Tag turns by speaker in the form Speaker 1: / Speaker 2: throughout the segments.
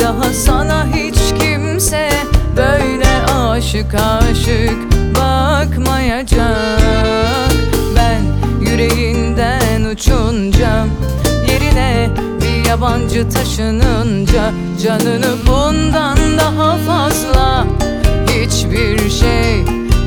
Speaker 1: daha sana hiç kimse böyle aşık aşık bakmayacak. Ben yüreğinden uçunca, yerine bir yabancı taşınınca, canını bundan daha fazla hiçbir şey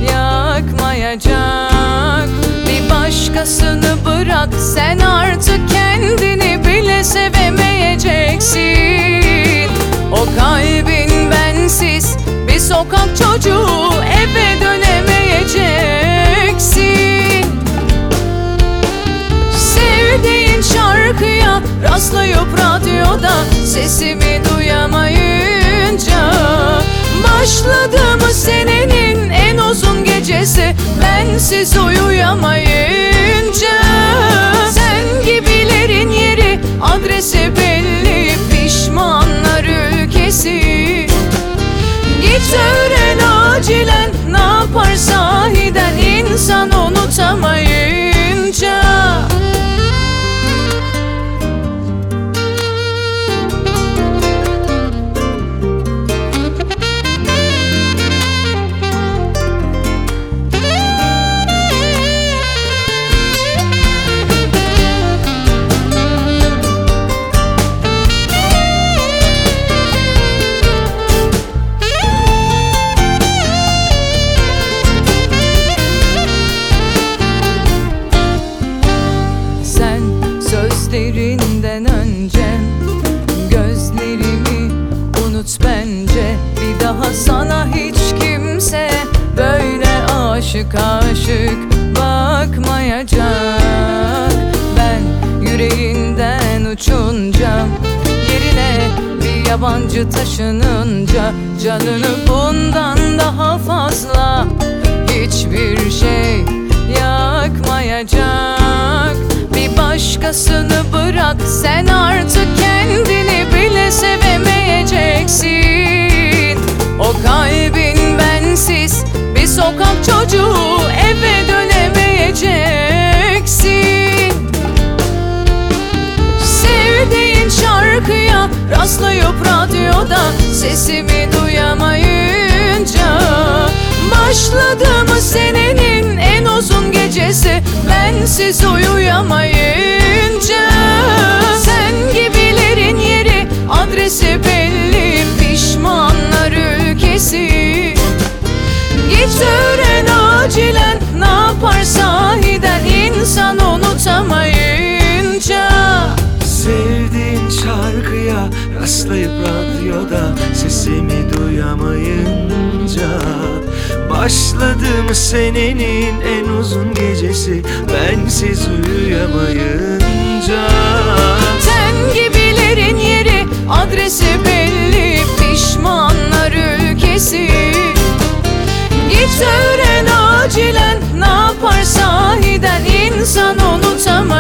Speaker 1: yakmayacak. Bir başkasını bırak, sen artık kendini bile sevemeyeceksin. O kalbin bensiz bir sokak çocuğu, eve dönemeyeceksin. Sevdiğin şarkıya rastlayıp radyoda sesimi duyamayınca, başladı mı senenin en uzun gecesi bensiz uyuyamayınca? Sen gibilerin yeri adresi belli, pişmanlar ülkesi. Git öğren acilen, ne yapar sahiden insan unutamayınca. Sözlerinden önce gözlerimi unut bence. Bir daha sana hiç kimse böyle aşık aşık bakmayacak. Ben yüreğinden uçunca, yerine bir yabancı taşınınca, canını bundan daha fazla hiçbir şey yakmayacak. Bir başkasını bırak, sen artık kendini bile sevemeyeceksin. O kalbin bensiz bir sokak çocuğu, eve dönemeyeceksin. Sevdiğin şarkıya rastlayıp radyoda sesimi duyamayınca, başladı mı senenin en uzun gecesi bensiz uyuyamayınca? Sen gibilerin yeri adresi belli, pişmanlar ülkesi. Git öğren acilen, ne yapar sahiden insan unutamayınca?
Speaker 2: Sevdiğin şarkıya rastlayıp radyoda sesimi duyamayınca, başladı mı senenin en uzun gecesi bensiz uyuyamayınca?
Speaker 1: Sen gibilerin yeri adresi belli, pişmanlar ülkesi. Git öğren acilen, ne yapar sahiden insan unutamaz.